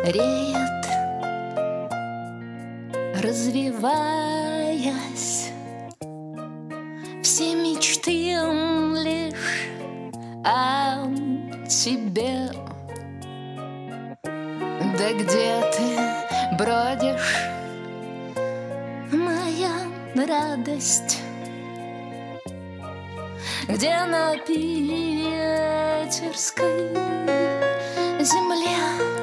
реет, развиваясь. Все мечты лишь о тебе. Да где ты бродишь, моя радость? Где на питерской земле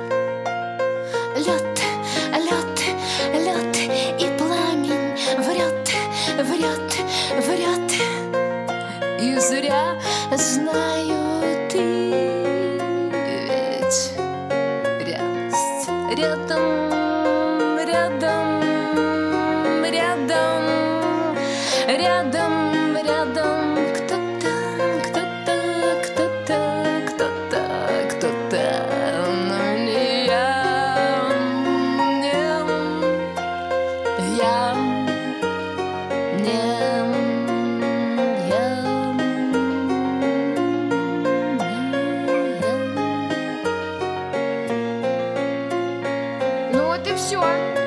лед, лед, лед и пламень врет, врет, врет. И зря знаю, ты ведь рядом, рядом, рядом, рядом, рядом. Кто-то, кто-то, кто-то, кто-то, кто-то, но не я, не я, не я. Ну вот и все.